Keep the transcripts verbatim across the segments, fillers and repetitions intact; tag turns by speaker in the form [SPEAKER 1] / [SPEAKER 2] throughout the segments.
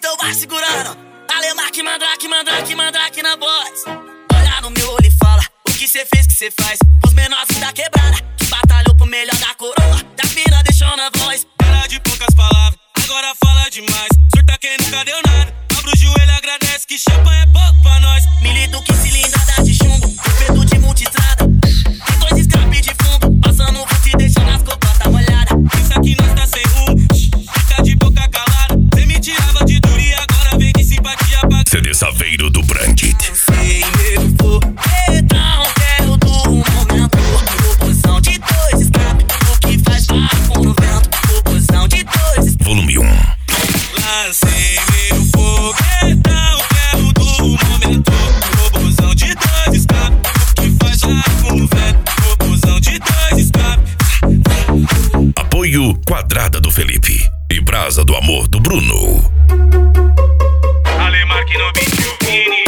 [SPEAKER 1] então vai segurando. Alemarque, mandrake, mandrake, mandrake na voz. Olha no meu olho e fala o que cê fez, que cê faz. Os menores da quebrada, que batalhou pro melhor da coroa. Das mina deixou na voz.
[SPEAKER 2] Era de poucas palavras, agora fala demais. Surta quem nunca deu nada. Abre o joelho, agradece que chapa é pouco pra nós.
[SPEAKER 1] Milito que cilindrada de chumbo, torpedo de multistrada. Tem dois escape de fundo, passando o fute e deixando as cocotas molhadas.
[SPEAKER 2] Pensa que nós tá sem rumo, fica de boca calada. Cê me tirava de duro e agora vem de simpatia pra...
[SPEAKER 3] C D Saveiro do Brandit.
[SPEAKER 1] Sei meu foguetão, quero do momento. Proporção de dois escape, o que faz barco no vento. Proporção de dois escape.
[SPEAKER 3] Volume um.
[SPEAKER 2] Lancei meu foguetão, quero do momento. Proporção de dois escape, o que faz barco no vento. Proporção de dois escape.
[SPEAKER 3] Apoio Quadrada do Felipe e Brasa do Amor do Bruno.
[SPEAKER 2] Alemarque no beat, o Vini.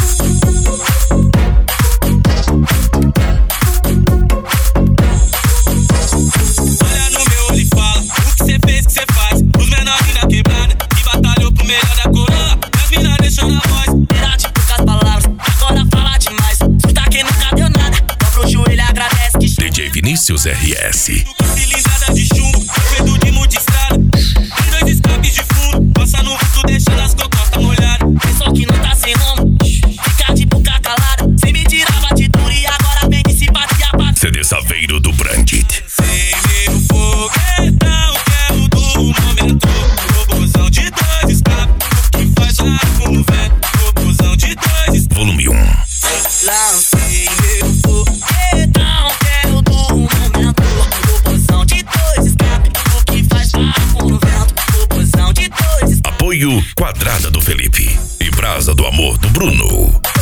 [SPEAKER 2] Olha no meu olho e fala o que cê fez, que cê faz. Os menores da quebrada, que batalhou pro melhor da coroa. As mina deixou na voz.
[SPEAKER 1] Era de poucas palavras, agora fala demais. Surta quem nunca deu nada, dobra o joelho, agradece que
[SPEAKER 3] D J Vinícius R S.
[SPEAKER 2] Cilindrada de chumbo, torpedo de multistrada. Tem dois escapes de fundo, passa no vulto deixando as cocotas molhadas.
[SPEAKER 1] pessoal que não tá sem rumo, fica de boca calada. Cê me tirava de duro e agora vem de simpatia pra...
[SPEAKER 3] C D Saveiro do Brandit.
[SPEAKER 2] Sei meu foguetão, quero do momento. Proporção de dois escapes, o que faz barco no vento. Proporção de dois escapes.
[SPEAKER 3] Volume um.
[SPEAKER 1] Lancei meu foguetão, quero do momento. Proporção de dois escape, o que faz barco no vento. Proporção de dois escape.
[SPEAKER 3] Apoio Quadrada do Felipe e Brasa do Amor do Bruno.